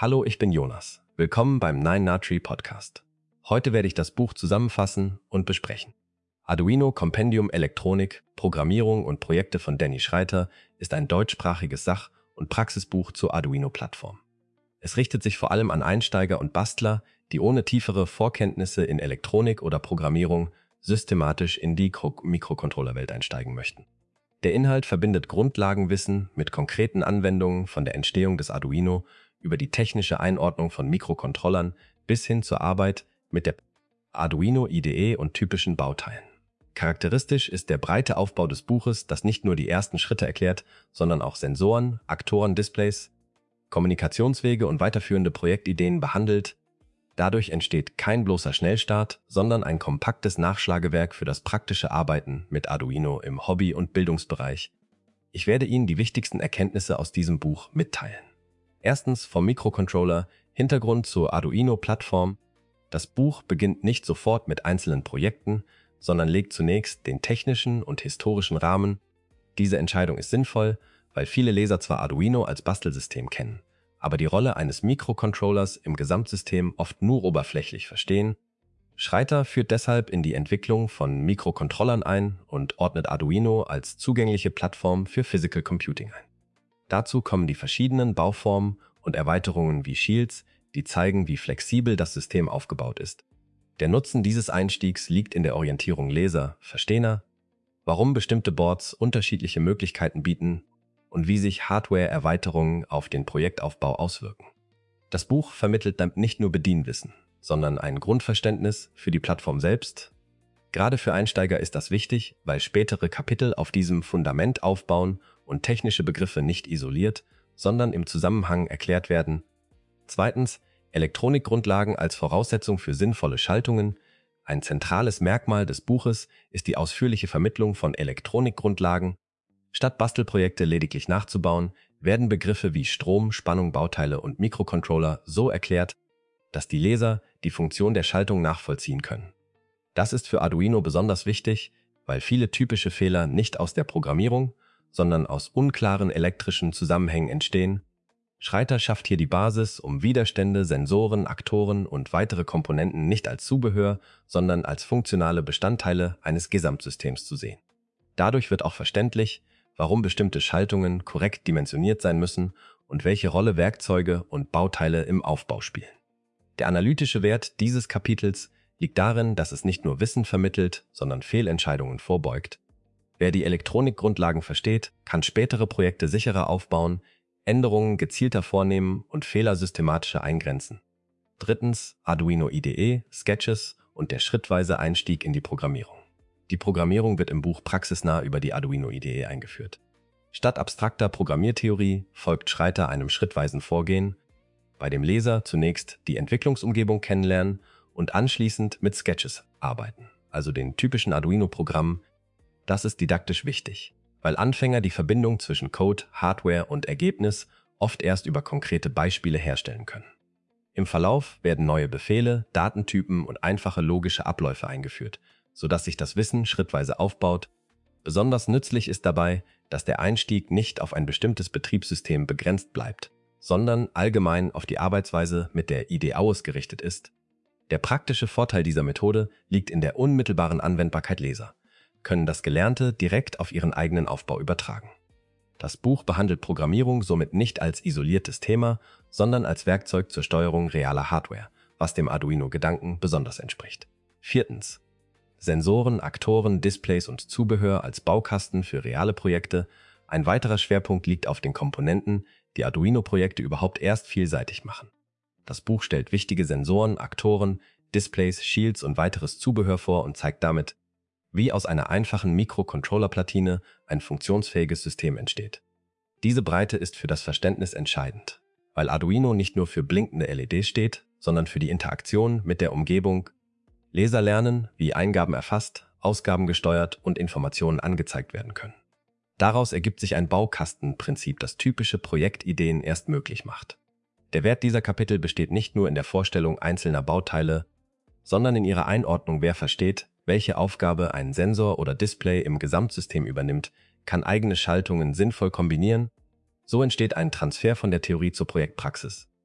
Hallo, ich bin Jonas. Willkommen beim 9na-Tree Podcast. Heute werde ich das Buch zusammenfassen und besprechen. Arduino Compendium Elektronik, Programmierung und Projekte von Danny Schreiter ist ein deutschsprachiges Sach- und Praxisbuch zur Arduino-Plattform. Es richtet sich vor allem an Einsteiger und Bastler, die ohne tiefere Vorkenntnisse in Elektronik oder Programmierung systematisch in die Mikrocontrollerwelt einsteigen möchten. Der Inhalt verbindet Grundlagenwissen mit konkreten Anwendungen von der Entstehung des Arduino über die technische Einordnung von Mikrocontrollern bis hin zur Arbeit mit der Arduino IDE und typischen Bauteilen. Charakteristisch ist der breite Aufbau des Buches, das nicht nur die ersten Schritte erklärt, sondern auch Sensoren, Aktoren, Displays, Kommunikationswege und weiterführende Projektideen behandelt. Dadurch entsteht kein bloßer Schnellstart, sondern ein kompaktes Nachschlagewerk für das praktische Arbeiten mit Arduino im Hobby- und Bildungsbereich. Ich werde Ihnen die wichtigsten Erkenntnisse aus diesem Buch mitteilen. Erstens vom Mikrocontroller, Hintergrund zur Arduino-Plattform. Das Buch beginnt nicht sofort mit einzelnen Projekten, sondern legt zunächst den technischen und historischen Rahmen. Diese Entscheidung ist sinnvoll, weil viele Leser zwar Arduino als Bastelsystem kennen, aber die Rolle eines Mikrocontrollers im Gesamtsystem oft nur oberflächlich verstehen. Schreiter führt deshalb in die Entwicklung von Mikrocontrollern ein und ordnet Arduino als zugängliche Plattform für Physical Computing ein. Dazu kommen die verschiedenen Bauformen und Erweiterungen wie Shields, die zeigen, wie flexibel das System aufgebaut ist. Der Nutzen dieses Einstiegs liegt in der Orientierung Leser, Versteher, warum bestimmte Boards unterschiedliche Möglichkeiten bieten und wie sich Hardware-Erweiterungen auf den Projektaufbau auswirken. Das Buch vermittelt damit nicht nur Bedienwissen, sondern ein Grundverständnis für die Plattform selbst. Gerade für Einsteiger ist das wichtig, weil spätere Kapitel auf diesem Fundament aufbauen und technische Begriffe nicht isoliert, sondern im Zusammenhang erklärt werden. Zweitens, Elektronikgrundlagen als Voraussetzung für sinnvolle Schaltungen. Ein zentrales Merkmal des Buches ist die ausführliche Vermittlung von Elektronikgrundlagen. Statt Bastelprojekte lediglich nachzubauen, werden Begriffe wie Strom, Spannung, Bauteile und Mikrocontroller so erklärt, dass die Leser die Funktion der Schaltung nachvollziehen können. Das ist für Arduino besonders wichtig, weil viele typische Fehler nicht aus der Programmierung, sondern aus unklaren elektrischen Zusammenhängen entstehen. Schreiter schafft hier die Basis, um Widerstände, Sensoren, Aktoren und weitere Komponenten nicht als Zubehör, sondern als funktionale Bestandteile eines Gesamtsystems zu sehen. Dadurch wird auch verständlich, warum bestimmte Schaltungen korrekt dimensioniert sein müssen und welche Rolle Werkzeuge und Bauteile im Aufbau spielen. Der analytische Wert dieses Kapitels liegt darin, dass es nicht nur Wissen vermittelt, sondern Fehlentscheidungen vorbeugt. Wer die Elektronikgrundlagen versteht, kann spätere Projekte sicherer aufbauen, Änderungen gezielter vornehmen und Fehler systematischer eingrenzen. Drittens, Arduino IDE, Sketches und der schrittweise Einstieg in die Programmierung. Die Programmierung wird im Buch praxisnah über die Arduino IDE eingeführt. Statt abstrakter Programmiertheorie folgt Schreiter einem schrittweisen Vorgehen, bei dem Leser zunächst die Entwicklungsumgebung kennenlernen und anschließend mit Sketches arbeiten, also den typischen Arduino-Programmen. Das ist didaktisch wichtig, weil Anfänger die Verbindung zwischen Code, Hardware und Ergebnis oft erst über konkrete Beispiele herstellen können. Im Verlauf werden neue Befehle, Datentypen und einfache logische Abläufe eingeführt, sodass sich das Wissen schrittweise aufbaut. Besonders nützlich ist dabei, dass der Einstieg nicht auf ein bestimmtes Betriebssystem begrenzt bleibt, sondern allgemein auf die Arbeitsweise mit der IDE ausgerichtet ist. Der praktische Vorteil dieser Methode liegt in der unmittelbaren Anwendbarkeit. Leser können das Gelernte direkt auf ihren eigenen Aufbau übertragen. Das Buch behandelt Programmierung somit nicht als isoliertes Thema, sondern als Werkzeug zur Steuerung realer Hardware, was dem Arduino-Gedanken besonders entspricht. Viertens. Sensoren, Aktoren, Displays und Zubehör als Baukasten für reale Projekte. Ein weiterer Schwerpunkt liegt auf den Komponenten, die Arduino-Projekte überhaupt erst vielseitig machen. Das Buch stellt wichtige Sensoren, Aktoren, Displays, Shields und weiteres Zubehör vor und zeigt damit, wie aus einer einfachen Mikrocontroller-Platine ein funktionsfähiges System entsteht. Diese Breite ist für das Verständnis entscheidend, weil Arduino nicht nur für blinkende LEDs steht, sondern für die Interaktion mit der Umgebung. Leser lernen, wie Eingaben erfasst, Ausgaben gesteuert und Informationen angezeigt werden können. Daraus ergibt sich ein Baukastenprinzip, das typische Projektideen erst möglich macht. Der Wert dieser Kapitel besteht nicht nur in der Vorstellung einzelner Bauteile, sondern in ihrer Einordnung. Wer versteht, welche Aufgabe ein Sensor oder Display im Gesamtsystem übernimmt, kann eigene Schaltungen sinnvoll kombinieren. So entsteht ein Transfer von der Theorie zur Projektpraxis.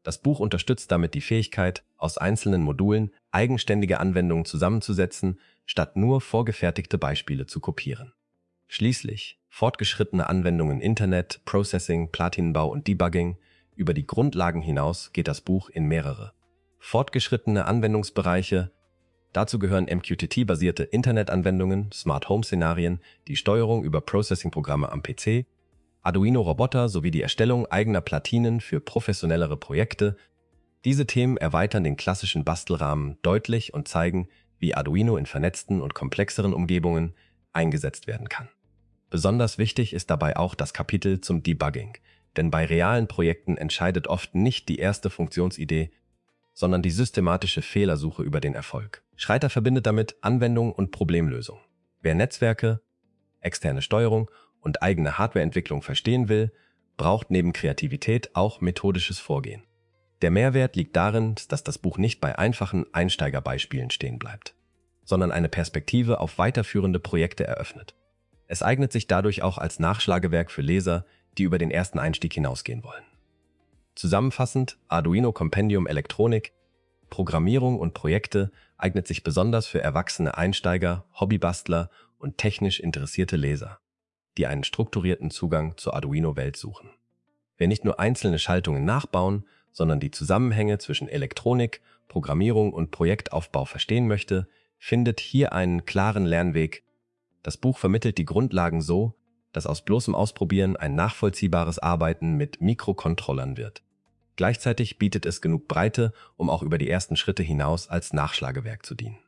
Das Buch unterstützt damit die Fähigkeit, aus einzelnen Modulen eigenständige Anwendungen zusammenzusetzen, statt nur vorgefertigte Beispiele zu kopieren. Schließlich fortgeschrittene Anwendungen Internet, Processing, Platinenbau und Debugging. Über die Grundlagen hinaus geht das Buch in mehrere fortgeschrittene Anwendungsbereiche. Dazu gehören MQTT-basierte Internetanwendungen, Smart Home-Szenarien, die Steuerung über Processing-Programme am PC, Arduino-Roboter sowie die Erstellung eigener Platinen für professionellere Projekte. Diese Themen erweitern den klassischen Bastelrahmen deutlich und zeigen, wie Arduino in vernetzten und komplexeren Umgebungen eingesetzt werden kann. Besonders wichtig ist dabei auch das Kapitel zum Debugging, denn bei realen Projekten entscheidet oft nicht die erste Funktionsidee, sondern die systematische Fehlersuche über den Erfolg. Schreiter verbindet damit Anwendung und Problemlösung. Wer Netzwerke, externe Steuerung und eigene Hardwareentwicklung verstehen will, braucht neben Kreativität auch methodisches Vorgehen. Der Mehrwert liegt darin, dass das Buch nicht bei einfachen Einsteigerbeispielen stehen bleibt, sondern eine Perspektive auf weiterführende Projekte eröffnet. Es eignet sich dadurch auch als Nachschlagewerk für Leser, die über den ersten Einstieg hinausgehen wollen. Zusammenfassend, Arduino Compendium Elektronik, Programmierung und Projekte eignet sich besonders für erwachsene Einsteiger, Hobbybastler und technisch interessierte Leser, die einen strukturierten Zugang zur Arduino-Welt suchen. Wer nicht nur einzelne Schaltungen nachbauen, sondern die Zusammenhänge zwischen Elektronik, Programmierung und Projektaufbau verstehen möchte, findet hier einen klaren Lernweg. Das Buch vermittelt die Grundlagen so, dass aus bloßem Ausprobieren ein nachvollziehbares Arbeiten mit Mikrocontrollern wird. Gleichzeitig bietet es genug Breite, um auch über die ersten Schritte hinaus als Nachschlagewerk zu dienen.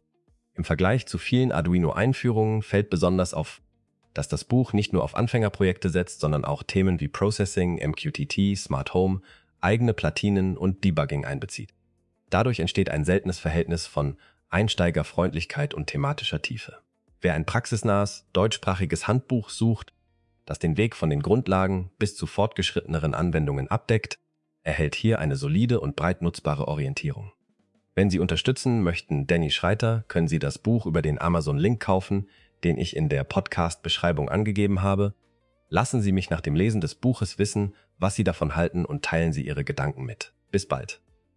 Im Vergleich zu vielen Arduino-Einführungen fällt besonders auf, dass das Buch nicht nur auf Anfängerprojekte setzt, sondern auch Themen wie Processing, MQTT, Smart Home, eigene Platinen und Debugging einbezieht. Dadurch entsteht ein seltenes Verhältnis von Einsteigerfreundlichkeit und thematischer Tiefe. Wer ein praxisnahes, deutschsprachiges Handbuch sucht, das den Weg von den Grundlagen bis zu fortgeschritteneren Anwendungen abdeckt, erhält hier eine solide und breit nutzbare Orientierung. Wenn Sie unterstützen möchten Danny Schreiter, können Sie das Buch über den Amazon-Link kaufen, den ich in der Podcast-Beschreibung angegeben habe. Lassen Sie mich nach dem Lesen des Buches wissen, was Sie davon halten und teilen Sie Ihre Gedanken mit. Bis bald.